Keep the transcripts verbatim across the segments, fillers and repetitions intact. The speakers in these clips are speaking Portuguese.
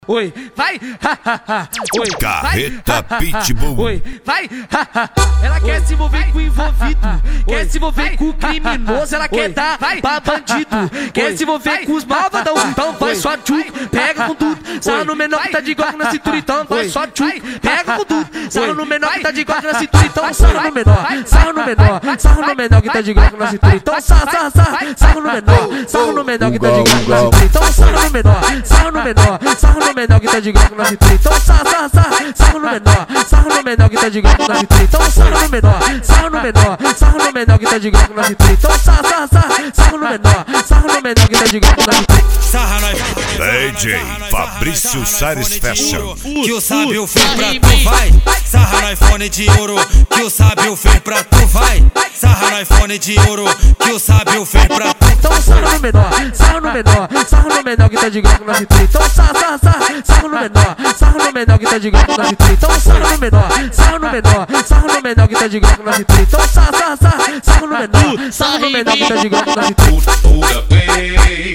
Oi, vai, ha, ha, ha. Oi, Carreta vai, Pitbull. Oi, vai, ha, ha. Ela quer se envolver com o envolvido, quer se envolver com o criminoso, ela quer dar pra bandido, quer se envolver com os malvadão. Então vai só tchuc, pega com tudo. Sarra no menor que tá de igual na cintura, então vai só tchuc, pega com tudo. Sarra no menor que tá de igual na cintura, então sarra no menor, sarra no menor, sarra no menor que tá de igual na cintura, então sarra, sarra, sarra, sarra no menor, sarra no menor que tá de igual na cintura, então sarra no menor, sarra no menor, sarra no menor que tá de igual na cintura, então sarra, sarra, sarra, sarra no menor, sarra no menor que tá de igual na cintura, então sarra no menor, sarra no menor, sarra no menor que tá de igual na cintura, então sarra, sarra, sarra, sarra no menor, sarra no menor que tá de igual na cintura. D J Fabrício Sares Fashion. Que o sábio fez pra tu vai. Sarra no iPhone de ouro. Que o sábio fez pra tu vai. Sarra no iPhone de ouro. Que o sábio fez pra tu. Então sarra no menor, sarra no menor, sarra no menor que tá de igual na cintura, então sarra, sarra, sarra, sarra no menor, sarra no menor que tá de igual na cintura, então sarra no menor, sarra no menor, sarra no menor que tá de igual na cintura, então sarra, sarra, sarra, sarra no menor, sarra no menor que tá de igual na cintura.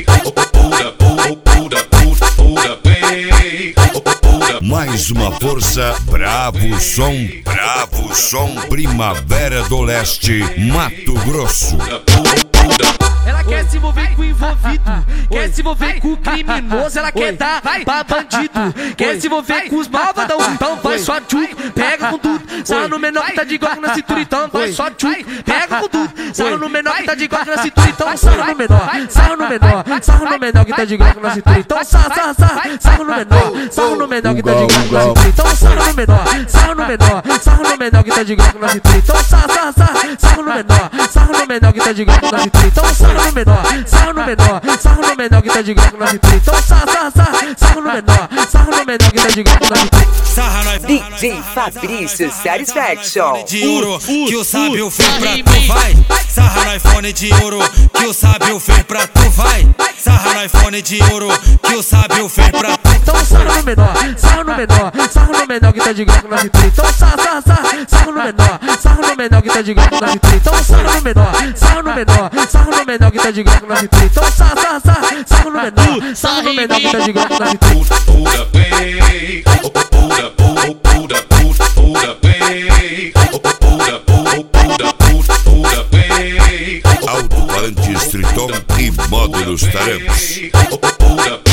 Mais uma força, Bravo Som, Bravo Som, Primavera do Leste, Mato Grosso. Ela quer se envolver com o envolvido, quer se envolver com o criminoso, ela quer dar pra bandido, quer se envolver com os malvadão. Então vai só tchuc, pega com tudo. Sarra no menor que tá de igual na cintura, então vai só tchuc, pega com tudo. Sarra no menor que tá de igual na cintura, então sarra no menor, sarra no menor, sarra no menor que tá de igual na cintura, então sarra, sarra, sarra, sarra no menor, sarra no menor que tá de igual na cintura, então sarra no menor, sarra no menor, sarra no menor que tá de igual na cintura, então sarra, sarra, sarra, sarra no menor, sarra no menor que tá de igual na cintura, então sarra no menor, sarra no menor, sarra no menor que tá de igual na cintura, então sarra, sarra, sarra, sarra no menor, sarra no menor que tá de igual na cintura. D J Fabrício Sares Fashion. De ouro, que o sábio fez pra tu vai. Sarra no iPhone de ouro, que o sábio fez pra tu vai. Sarra no iPhone de ouro, que o sábio fez pra tu. Então sarra no menor, sarra no menor, sarra no menor que tá de igual na cintura, então sarra, sarra, sarra, sarra no menor, sarra no menor que tá de igual na cintura, então sarra no menor, sarra no menor, sarra no menor que tá de igual na cintura, então sarra, sarra, sarra, sarra no menor, sarra no menor que tá de igual na cintura. Alto-falante Estritão e módulos Tarantes.